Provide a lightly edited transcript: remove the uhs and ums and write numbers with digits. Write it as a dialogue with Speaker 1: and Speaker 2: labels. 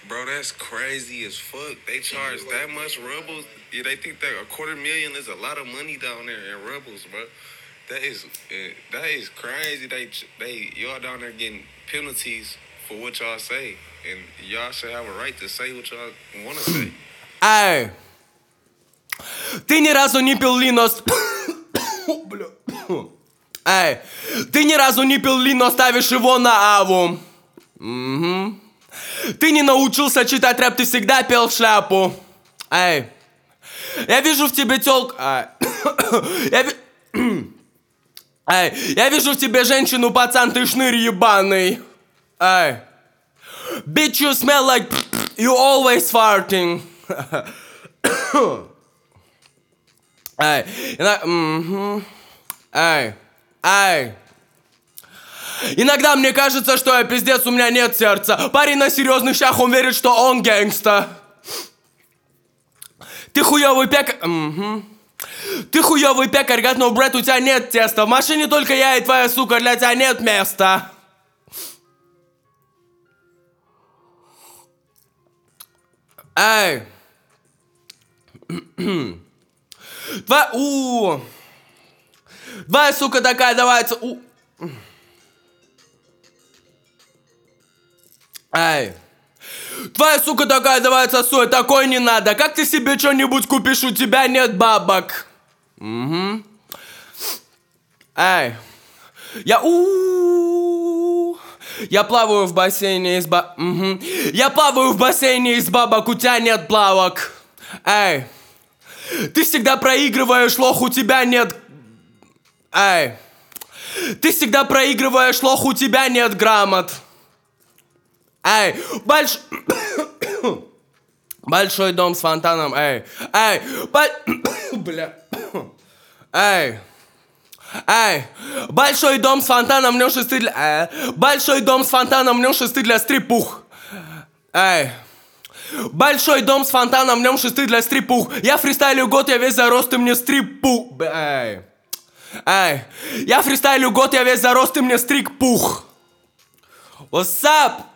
Speaker 1: Bro, that's crazy as fuck. They charge that much Rebels. Yeah, they think that $250,000 is a lot of money down there in Rebels, bro. That is crazy. Y'all down there getting penalties for what y'all say, and y'all should have a right to say what y'all want to say.
Speaker 2: Эй, ты ни разу не пил лино с... Бля. Эй, ты ни разу не пил лино, ставишь его на аву. Угу. Ты не научился читать рэп, ты всегда пел в шляпу. Эй, я вижу в тебе тёлку... Эй, я вижу в тебе женщину, пацан, ты шнырь ебаный. Эй, bitch, you smell like... You always farting. Эй, эй, эй. Иногда мне кажется, что я пиздец, у меня нет сердца. Парень на серьезных щах, он верит, что он гэнгста. Ты хуёвый пекарь... Ты хуёвый пекарь, но, брат, у тебя нет теста. В машине только я и твоя сука, для тебя нет места. Эй. Твоя сука такая, давайте... Эй. Твоя сука такая, давай сосуй, такой не надо. Как ты себе что-нибудь купишь, у тебя нет бабок. Угу. Эй. Я плаваю в бассейне из Я плаваю в бассейне из бабок, у тебя нет плавок. Эй. Ты всегда проигрываешь, лох, у тебя нет... Эй. Ты всегда проигрываешь, лох, у тебя нет грамот. Эй, большой дом с фонтаном, эй, бля, эй, большой дом с фонтаном, в нем шесты для, большой дом с фонтаном, в нем шесты для стрипух, эй, большой дом с фонтаном, в нем шесты для стрипух, я фристайлю год, я весь зарос, ты мне стрипух, эй, я фристайлю год, я весь зарос, ты мне стрик-пух. What's up?